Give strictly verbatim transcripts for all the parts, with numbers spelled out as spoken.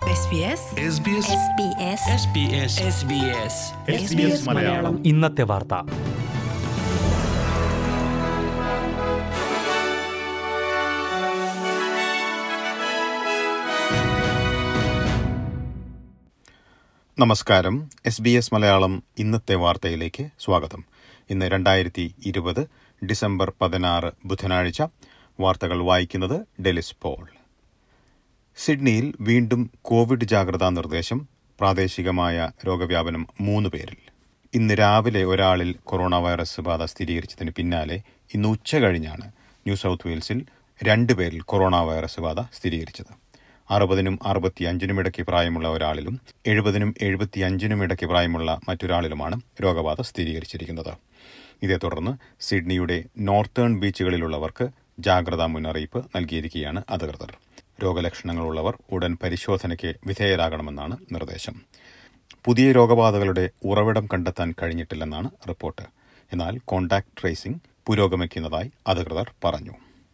മലയാളം ഇന്നത്തെ വാർത്ത. നമസ്കാരം. എസ് ബി എസ് മലയാളം ഇന്നത്തെ വാർത്തയിലേക്ക് സ്വാഗതം. ഇന്ന് രണ്ടായിരത്തി ഇരുപത് ഡിസംബർ പതിനാറ് ബുധനാഴ്ച. വാർത്തകൾ വായിക്കുന്നത് ഡെലിസ് പോൾ. സിഡ്നിയിൽ വീണ്ടും കോവിഡ് ജാഗ്രതാ നിർദ്ദേശം. പ്രാദേശികമായ രോഗവ്യാപനം മൂന്ന് പേരിൽ. ഇന്ന് രാവിലെ ഒരാളിൽ കൊറോണ വൈറസ് ബാധ സ്ഥിരീകരിച്ചതിന് പിന്നാലെ ഇന്ന് ഉച്ച കഴിഞ്ഞാണ് ന്യൂ സൗത്ത് വെയിൽസിൽ രണ്ട് പേരിൽ കൊറോണ വൈറസ് ബാധ സ്ഥിരീകരിച്ചത്. അറുപതിനും അറുപത്തിയഞ്ചിനും ഇടയ്ക്ക് പ്രായമുള്ള ഒരാളിലും എഴുപതിനും എഴുപത്തിയഞ്ചിനും ഇടയ്ക്ക് പ്രായമുള്ള മറ്റൊരാളിലുമാണ് രോഗബാധ സ്ഥിരീകരിച്ചിരിക്കുന്നത്. ഇതേ തുടർന്ന് സിഡ്നിയുടെ നോർത്തേൺ ബീച്ചുകളിലുള്ളവർക്ക് ജാഗ്രതാ മുന്നറിയിപ്പ് നൽകിയിരിക്കുകയാണ് അധികൃതർ. രോഗലക്ഷണങ്ങളുള്ളവർ ഉടൻ പരിശോധനയ്ക്ക് വിധേയരാകണമെന്നാണ് നിർദ്ദേശം. പുതിയ രോഗബാധകളുടെ ഉറവിടം കണ്ടെത്താൻ കഴിഞ്ഞിട്ടില്ലെന്നാണ് റിപ്പോർട്ട്. എന്നാൽ കോൺടാക്ട് ട്രേസിംഗ് പുരോഗമിക്കുന്നതായി അധികൃതർ പറഞ്ഞു.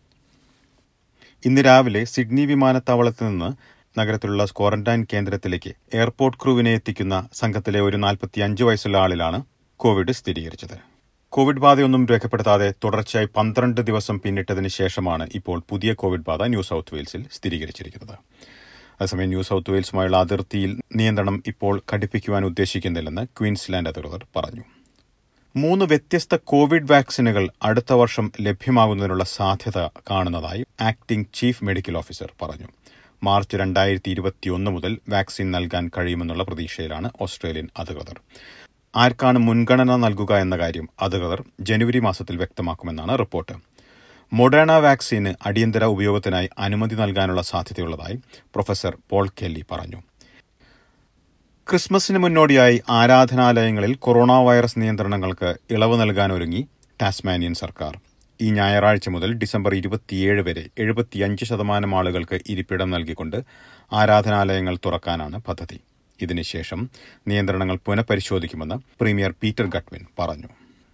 ഇന്ന് രാവിലെ സിഡ്നി വിമാനത്താവളത്തിൽ നിന്ന് നഗരത്തിലുള്ള ക്വാറന്റൈൻ കേന്ദ്രത്തിലേക്ക് എയർപോർട്ട് ക്രൂവിനെ എത്തിക്കുന്ന സംഘത്തിലെ ഒരു നാൽപ്പത്തിയഞ്ച് വയസ്സുള്ള ആളിലാണ് കോവിഡ് സ്ഥിരീകരിച്ചത്. കോവിഡ് ബാധയൊന്നും രേഖപ്പെടുത്താതെ തുടർച്ചയായി പന്ത്രണ്ട് ദിവസം പിന്നിട്ടതിന് ശേഷമാണ് ഇപ്പോൾ പുതിയ കോവിഡ് ബാധ ന്യൂ സൗത്ത് വെയിൽസിൽ സ്ഥിരീകരിച്ചിരിക്കുന്നത്. അതേസമയം ന്യൂ സൗത്ത് വെയിൽസുമായുള്ള അതിർത്തിയിൽ നിയന്ത്രണം ഇപ്പോൾ കടുപ്പിക്കുവാൻ ഉദ്ദേശിക്കുന്നില്ലെന്ന് ക്വീൻസ്ലാൻഡ് അധികൃതർ പറഞ്ഞു. മൂന്ന് വ്യത്യസ്ത കോവിഡ് വാക്സിനുകൾ അടുത്ത വർഷം ലഭ്യമാകുന്നതിനുള്ള സാധ്യത കാണുന്നതായി ആക്ടിംഗ് ചീഫ് മെഡിക്കൽ ഓഫീസർ പറഞ്ഞു. മാർച്ച് രണ്ടായിരത്തി ഇരുപത്തിയൊന്ന് മുതൽ വാക്സിൻ നൽകാൻ കഴിയുമെന്നുള്ള പ്രതീക്ഷയിലാണ് ഓസ്ട്രേലിയൻ അധികൃതർ. ആർക്കാണ് മുൻഗണന നൽകുക എന്ന കാര്യം അധികൃതർ ജനുവരി മാസത്തിൽ വ്യക്തമാക്കുമെന്നാണ് റിപ്പോർട്ട്. മൊഡേണ വാക്സിന് അടിയന്തര ഉപയോഗത്തിനായി അനുമതി നൽകാനുള്ള സാധ്യതയുള്ളതായി പ്രൊഫസർ പോൾ കെല്ലി പറഞ്ഞു. ക്രിസ്മസിന് മുന്നോടിയായി ആരാധനാലയങ്ങളിൽ കൊറോണ വൈറസ് നിയന്ത്രണങ്ങൾക്ക് ഇളവ് നൽകാനൊരുങ്ങി ടാസ്മാനിയൻ സർക്കാർ. ഈ ഞായറാഴ്ച മുതൽ ഡിസംബർ ഇരുപത്തിയേഴ് വരെ എഴുപത്തിയഞ്ച് ശതമാനം ആളുകൾക്ക് ഇരിപ്പിടം നൽകിക്കൊണ്ട് ആരാധനാലയങ്ങൾ തുറക്കാനാണ് പദ്ധതി. ഇതിനുശേഷം നിയന്ത്രണങ്ങൾ പുനഃപരിശോധിക്കുമെന്ന് പ്രീമിയർ പീറ്റർ ഗട്ട്വിൻ പറഞ്ഞു.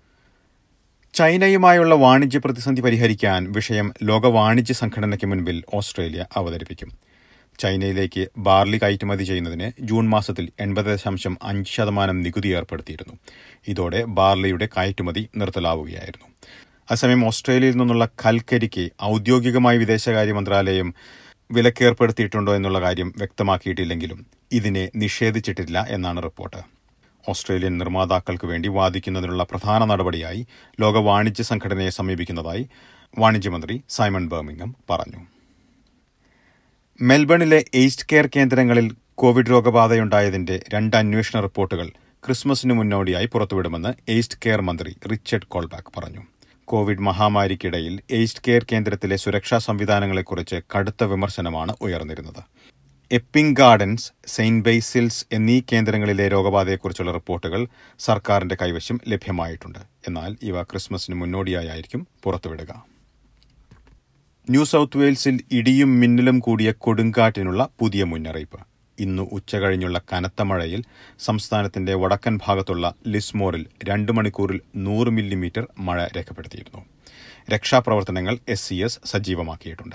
ചൈനയുമായുള്ള വാണിജ്യ പ്രതിസന്ധി പരിഹരിക്കാൻ വിഷയം ലോക വാണിജ്യ സംഘടനയ്ക്ക് മുൻപിൽ ഓസ്ട്രേലിയ അവതരിപ്പിക്കും. ചൈനയിലേക്ക് ബാർലി കയറ്റുമതി ചെയ്യുന്നതിന് ജൂൺ മാസത്തിൽ എൺപത് ദശാംശം അഞ്ച് ശതമാനം നികുതി ഏർപ്പെടുത്തിയിരുന്നു. ഇതോടെ ബാർലിയുടെ കയറ്റുമതി നിർത്തലാവുകയായിരുന്നു. അതേസമയം ഓസ്ട്രേലിയയിൽ നിന്നുള്ള കൽക്കരിക്ക് ഔദ്യോഗികമായി വിദേശകാര്യ മന്ത്രാലയം വിലക്കേർപ്പെടുത്തിയിട്ടുണ്ടോ എന്നുള്ള കാര്യം വ്യക്തമാക്കിയിട്ടില്ലെങ്കിലും ഇതിനെ നിഷേധിച്ചിട്ടില്ല എന്നാണ് റിപ്പോർട്ട്. ഓസ്ട്രേലിയൻ നിർമ്മാതാക്കൾക്ക് വേണ്ടി വാദിക്കുന്നതിനുള്ള പ്രധാന നടപടിയായി ലോക വാണിജ്യ സംഘടനയെ സമീപിക്കുന്നതായി വാണിജ്യമന്ത്രി സൈമൺ ബർമിംഗം പറഞ്ഞു. മെൽബണിലെ ഏജ്ഡ് കെയർ കേന്ദ്രങ്ങളിൽ കോവിഡ് രോഗബാധയുണ്ടായതിന്റെ രണ്ട് അന്വേഷണ റിപ്പോർട്ടുകൾ ക്രിസ്മസിന് മുന്നോടിയായി പുറത്തുവിടുമെന്ന് ഏജ്ഡ് കെയർ മന്ത്രി റിച്ചർഡ് കോൾബാക്ക് പറഞ്ഞു. കോവിഡ് മഹാമാരിക്കിടയിൽ ഏജ്ഡ് കെയർ കേന്ദ്രത്തിലെ സുരക്ഷാ സംവിധാനങ്ങളെക്കുറിച്ച് കടുത്ത വിമർശനമാണ് ഉയർന്നിരുന്നത്. എപ്പിംഗ് ഗാർഡൻസ്, സെയിന്റ് ബേസിൽസ് എന്നീ കേന്ദ്രങ്ങളിലെ രോഗബാധയെക്കുറിച്ചുള്ള റിപ്പോർട്ടുകൾ സർക്കാരിന്റെ കൈവശം ലഭ്യമായിട്ടുണ്ട്. എന്നാൽ ഇവ ക്രിസ്മസിന് മുന്നോടിയായിരിക്കും പുറത്തുവിടുക. ന്യൂ സൗത്ത് വെയിൽസിൽ ഇടിയും മിന്നലും കൂടിയ കൊടുങ്കാറ്റിനുള്ള പുതിയ മുന്നറിയിപ്പ്. ഇന്ന് ഉച്ചകഴിഞ്ഞുള്ള കനത്ത മഴയിൽ സംസ്ഥാനത്തിന്റെ വടക്കൻ ഭാഗത്തുള്ള ലിസ്മോറിൽ രണ്ട് മണിക്കൂറിൽ നൂറ് മില്ലിമീറ്റർ മഴ രേഖപ്പെടുത്തിയിരുന്നു. രക്ഷാപ്രവർത്തനങ്ങൾ എസ് സി എസ് സജീവമാക്കിയിട്ടുണ്ട്.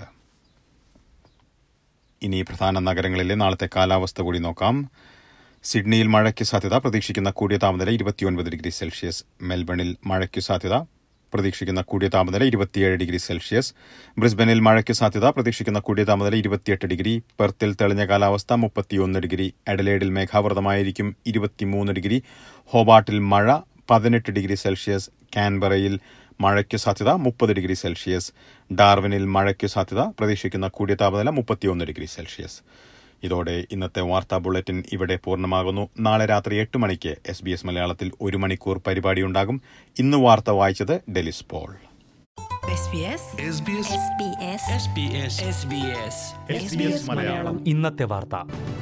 ഇനി പ്രധാന നഗരങ്ങളിലെ നാളത്തെ കാലാവസ്ഥ കൂടി നോക്കാം. സിഡ്നിയിൽ മഴയ്ക്ക് സാധ്യത. പ്രതീക്ഷിക്കുന്ന കൂടിയ താപനില ഇരുപത്തിയൊൻപത് ഡിഗ്രി സെൽഷ്യസ്. മെൽബണിൽ മഴയ്ക്ക് സാധ്യത. പ്രതീക്ഷിക്കുന്ന കൂടിയ താപനില ഇരുപത്തിയേഴ് ഡിഗ്രി സെൽഷ്യസ്. ബ്രിസ്ബനിൽ മഴയ്ക്ക് സാധ്യത. പ്രതീക്ഷിക്കുന്ന കൂടിയ താപനില ഇരുപത്തിയെട്ട് ഡിഗ്രി. പെർത്തിൽ തെളിഞ്ഞ കാലാവസ്ഥ മുപ്പത്തിയൊന്ന് ഡിഗ്രി. അഡലേഡിൽ മേഘാവൃതമായിരിക്കും ഇരുപത്തിമൂന്ന് ഡിഗ്രി. ഹോബാർട്ടിൽ മഴ പതിനെട്ട് ഡിഗ്രി സെൽഷ്യസ്. കാൻബറയിൽ മഴയ്ക്ക് സാധ്യത മുപ്പത് ഡിഗ്രി സെൽഷ്യസ്. ഡാർവിനിൽ മഴയ്ക്ക് സാധ്യത. പ്രതീക്ഷിക്കുന്ന കൂടിയ താപനില മുപ്പത്തിയൊന്ന് ഡിഗ്രി സെൽഷ്യസ്. ഇതോടെ ഇന്നത്തെ വാർത്താ ബുള്ളറ്റിൻ ഇവിടെ പൂർണ്ണമാകുന്നു. നാളെ രാത്രി എട്ട് മണിക്ക് എസ് ബി എസ് മലയാളത്തിൽ ഒരു മണിക്കൂർ പരിപാടിയുണ്ടാകും. ഇന്ന് വാർത്ത വായിച്ചത് ഡെലിസ് പോൾ. ഇന്നത്തെ വാർത്ത.